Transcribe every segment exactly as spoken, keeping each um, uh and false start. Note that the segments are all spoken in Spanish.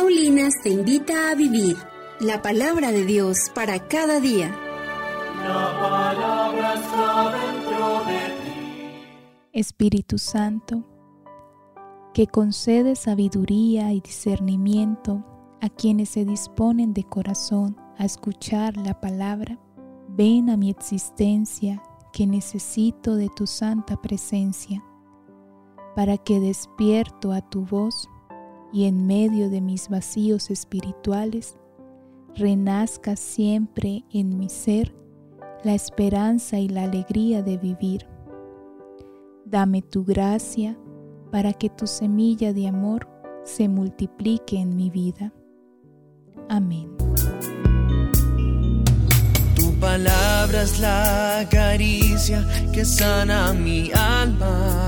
Paulinas te invita a vivir la palabra de Dios para cada día. La palabra está dentro de ti. Espíritu Santo, que concede sabiduría y discernimiento a quienes se disponen de corazón a escuchar la palabra, ven a mi existencia que necesito de tu santa presencia, para que despierto a tu voz y en medio de mis vacíos espirituales renazca siempre en mi ser la esperanza y la alegría de vivir. Dame tu gracia para que tu semilla de amor se multiplique en mi vida. Amén. Tu palabra es la caricia que sana mi alma.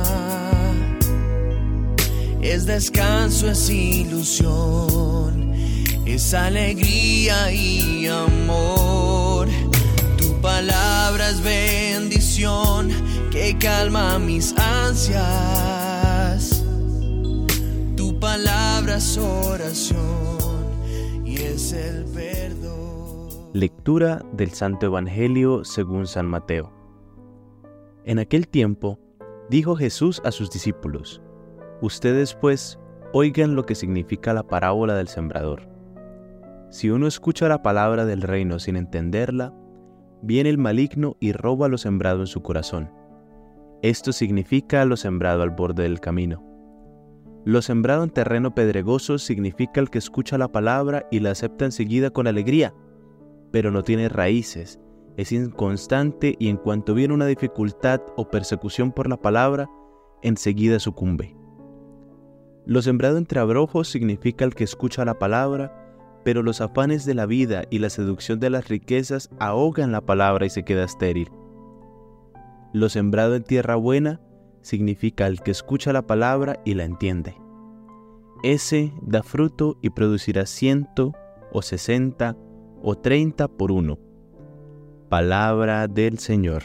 Es descanso, es ilusión, es alegría y amor. Tu palabra es bendición que calma mis ansias. Tu palabra es oración y es el perdón. Lectura del Santo Evangelio según San Mateo. En aquel tiempo, dijo Jesús a sus discípulos: Ustedes, pues, oigan lo que significa la parábola del sembrador. Si uno escucha la palabra del reino sin entenderla, viene el maligno y roba lo sembrado en su corazón. Esto significa lo sembrado al borde del camino. Lo sembrado en terreno pedregoso significa el que escucha la palabra y la acepta enseguida con alegría, pero no tiene raíces, es inconstante y en cuanto viene una dificultad o persecución por la palabra, enseguida sucumbe. Lo sembrado entre abrojos significa el que escucha la palabra, pero los afanes de la vida y la seducción de las riquezas ahogan la palabra y se queda estéril. Lo sembrado en tierra buena significa el que escucha la palabra y la entiende. Ese da fruto y producirá ciento, o sesenta, o treinta por uno. Palabra del Señor.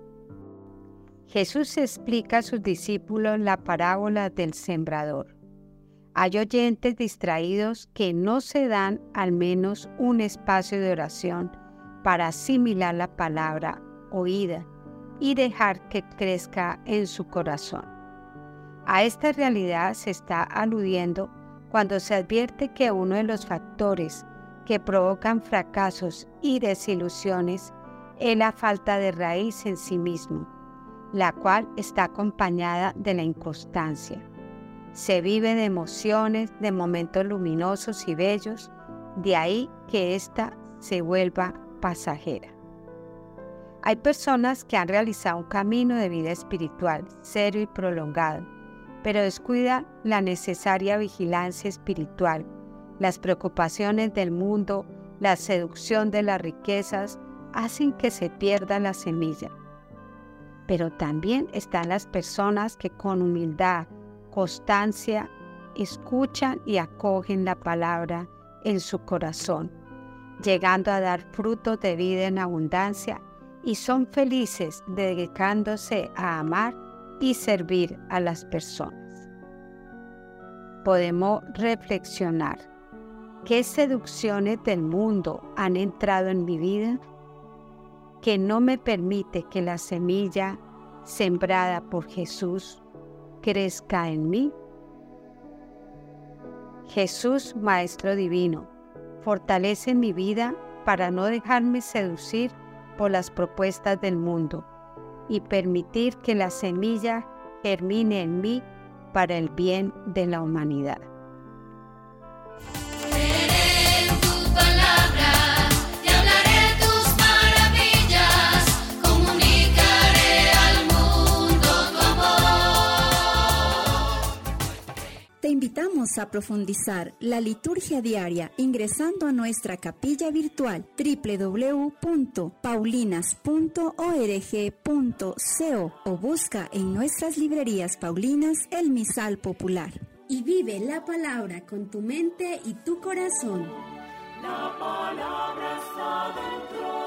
Jesús explica a sus discípulos la parábola del sembrador. Hay oyentes distraídos que no se dan al menos un espacio de oración para asimilar la palabra oída y dejar que crezca en su corazón. A esta realidad se está aludiendo cuando se advierte que uno de los factores que provocan fracasos y desilusiones es la falta de raíz en sí mismo, la cual está acompañada de la inconstancia. Se vive de emociones, de momentos luminosos y bellos, de ahí que ésta se vuelva pasajera. Hay personas que han realizado un camino de vida espiritual serio y prolongado, pero descuidan la necesaria vigilancia espiritual, las preocupaciones del mundo, la seducción de las riquezas, hacen que se pierda la semilla. Pero también están las personas que con humildad, constancia, escuchan y acogen la palabra en su corazón, llegando a dar frutos de vida en abundancia y son felices dedicándose a amar y servir a las personas. Podemos reflexionar: ¿qué seducciones del mundo han entrado en mi vida que no me permite que la semilla sembrada por Jesús crezca en mí? Jesús, Maestro Divino, fortalece mi vida para no dejarme seducir por las propuestas del mundo y permitir que la semilla germine en mí para el bien de la humanidad. Te invitamos a profundizar la liturgia diaria ingresando a nuestra capilla virtual doble u doble u doble u punto paulinas punto org punto co o busca en nuestras librerías paulinas el misal popular. Y vive la palabra con tu mente y tu corazón. La palabra está dentro